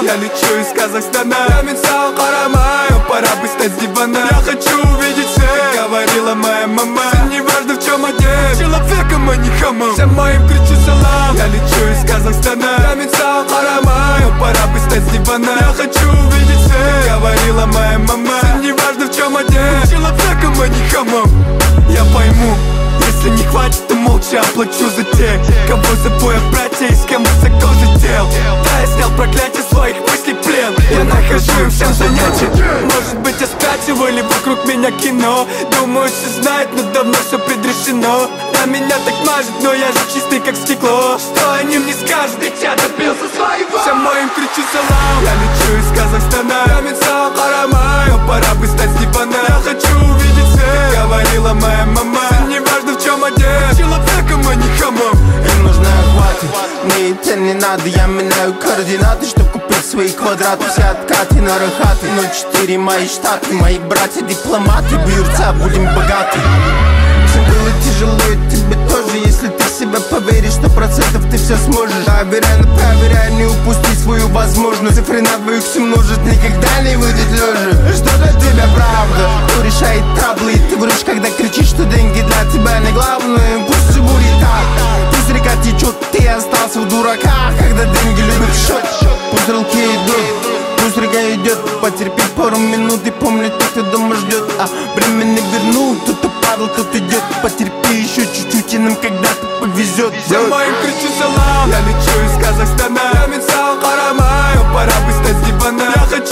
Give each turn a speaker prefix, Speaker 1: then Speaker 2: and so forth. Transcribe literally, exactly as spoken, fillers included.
Speaker 1: Я лечу из Казахстана, я мечтал, карамаю, пора бы стать с дивана. Я хочу увидеть всех, говорила моя мама. Не важно в чем одет, человеком, а не хамом. Всем моим кричу салам. Я лечу из Казахстана, я мечтал, карамаю, пора бы стать с дивана. Я хочу увидеть всех, говорила моя мама. Не важно в чем одет, человеком, а не хамом. Я пойму, если не хватит, то молча оплачу за тех, кого забою братья и с кем высоко летел. Да, я снял проклятие своих мыслей плен. Я нахожу им всем занятия. Может быть, я спятил или вокруг меня кино. Думаю, все знают, но давно все предрешено. На меня так мажет, но я же чистый как стекло. Что они мне скажут, ведь я добился своего. Всем моим кричу салам. Я лечу из Казахстана, я мечтал, карамаю, пора бы стать с дивана. Я хочу увидеть всех, говорила моя мама. Не важно в чем одет, человеком, а не хамом.
Speaker 2: Им нужны охваты, мне это не надо. Я меняю координаты, чтоб купить свои квадраты. Все откаты на рахаты, но четыре мои штаты. Мои братья дипломаты, бьются, будем богаты. Все было тяжело и тебе тоже. Если ты в себя поверишь, сто процентов ты все сможешь. Проверяй, но проверяй, не упусти свою возможность. Цифры на двоих все множит, никогда не выйдет лежа. Что для тебя правда? Кто решает траблы? И ты врешь, когда кричишь, что деньги для тебя не главное. Пусть все будет так, пусть река течет, ты остался в дураках. Когда деньги любят счет, пусть руки идут, пусть река идет. Потерпи пару минут и помни, кто дома ждет. А время не вернул, кто-то падал, кто-то идет. Потерпи еще чуть-чуть, и нам когда-то повезет.
Speaker 1: Всем моим кричу салам. Я лечу из Казахстана, я мечтал, карамаю, пора бы стать с дивана. Я хочу